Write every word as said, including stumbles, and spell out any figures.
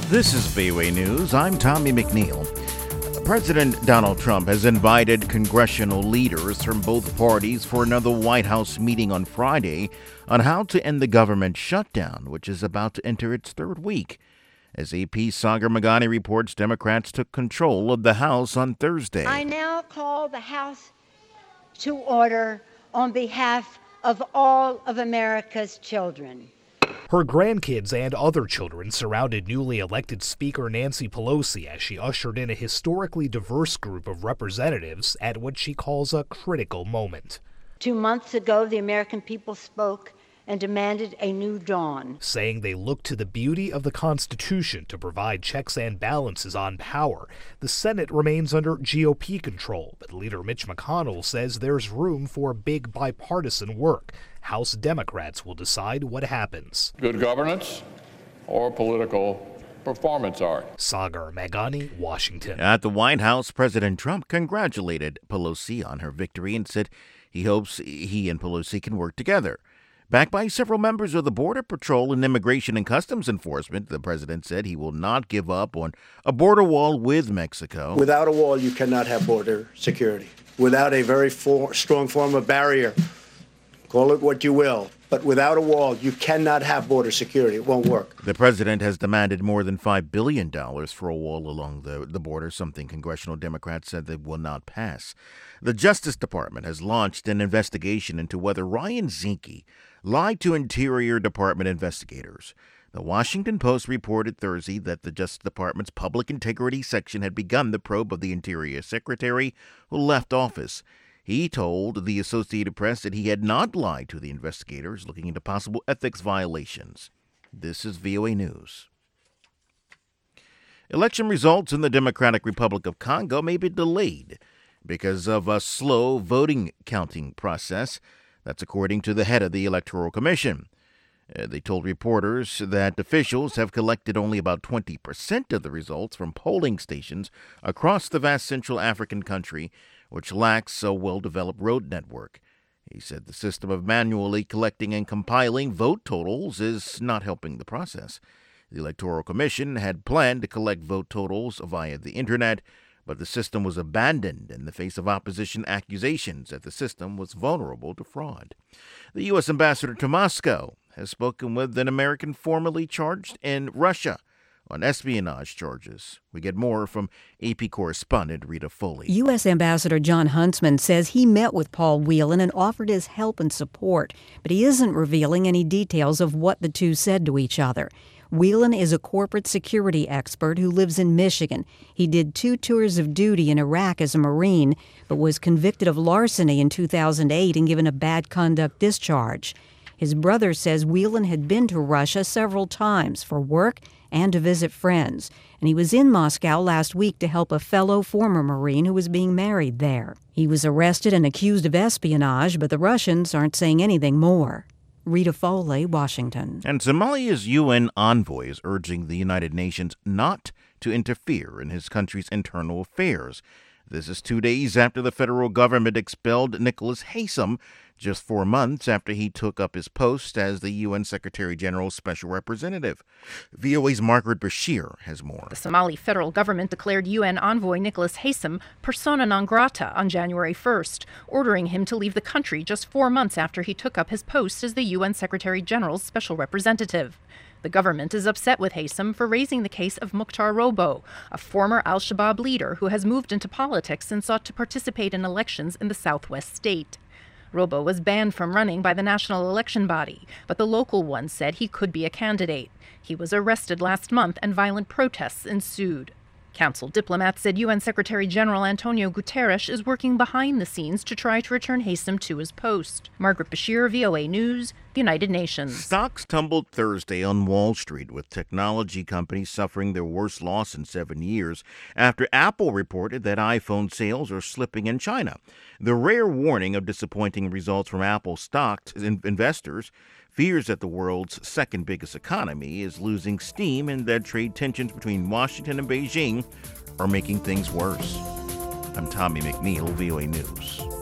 This is V O A News. I'm Tommy McNeil. President Donald Trump has invited congressional leaders from both parties for another White House meeting on Friday on how to end the government shutdown, which is about to enter its third week. As A P's Sagar Meghani reports, Democrats took control of the House on Thursday. I now call the House to order on behalf of all of America's children. Her grandkids and other children surrounded newly elected Speaker Nancy Pelosi as she ushered in a historically diverse group of representatives at what she calls a critical moment. Two months ago, the American people spoke and demanded a new dawn, saying they look to the beauty of the Constitution to provide checks and balances on power. The Senate remains under G O P control, but leader Mitch McConnell says there's room for big bipartisan work. House Democrats will decide what happens. Good governance or political performance art. Sagar Meghani, Washington. At the White House, President Trump congratulated Pelosi on her victory and said he hopes he and Pelosi can work together. Backed by several members of the Border Patrol and Immigration and Customs Enforcement, the president said he will not give up on a border wall with Mexico. Without a wall, you cannot have border security. Without a very for- strong form of barrier, call it what you will, but without a wall, you cannot have border security. It won't work. The president has demanded more than five billion dollars for a wall along the, the border, something congressional Democrats said they will not pass. The Justice Department has launched an investigation into whether Ryan Zinke lied to Interior Department investigators. The Washington Post reported Thursday that the Justice Department's Public Integrity Section had begun the probe of the Interior Secretary who left office. He told the Associated Press that he had not lied to the investigators looking into possible ethics violations. This is V O A News. Election results in the Democratic Republic of Congo may be delayed because of a slow voting counting process. That's according to the head of the Electoral Commission. Uh, they told reporters that officials have collected only about twenty percent of the results from polling stations across the vast Central African country, which lacks a well-developed road network. He said the system of manually collecting and compiling vote totals is not helping the process. The Electoral Commission had planned to collect vote totals via the Internet, but the system was abandoned in the face of opposition accusations that the system was vulnerable to fraud. The U S ambassador to Moscow has spoken with an American formerly charged in Russia on espionage charges. We get more from A P correspondent Rita Foley. U S Ambassador John Huntsman says he met with Paul Whelan and offered his help and support, but he isn't revealing any details of what the two said to each other. Whelan is a corporate security expert who lives in Michigan. He did two tours of duty in Iraq as a Marine, but was convicted of larceny in two thousand eight and given a bad conduct discharge. His brother says Whelan had been to Russia several times for work and to visit friends, and he was in Moscow last week to help a fellow former Marine who was being married there. He was arrested and accused of espionage, but the Russians aren't saying anything more. Rita Foley, Washington. And Somalia's U N envoy is urging the United Nations not to interfere in his country's internal affairs. This is two days after the federal government expelled Nicholas Haysom, just four months after he took up his post as the U N Secretary General's Special Representative. V O A's Margaret Bashir has more. The Somali federal government declared U N envoy Nicholas Haysom persona non grata on January first, ordering him to leave the country just four months after he took up his post as the U N Secretary General's Special Representative. The government is upset with Haysom for raising the case of Mukhtar Robo, a former al-Shabaab leader who has moved into politics and sought to participate in elections in the southwest state. Robo was banned from running by the national election body, but the local one said he could be a candidate. He was arrested last month and violent protests ensued. Council diplomats said U N Secretary General Antonio Guterres is working behind the scenes to try to return Haysom to his post. Margaret Bashir, V O A News, United Nations. Stocks tumbled Thursday on Wall Street, with technology companies suffering their worst loss in seven years after Apple reported that iPhone sales are slipping in China. The rare warning of disappointing results from Apple stock investors fears that the world's second biggest economy is losing steam and that trade tensions between Washington and Beijing are making things worse. I'm Tommy McNeil, V O A News.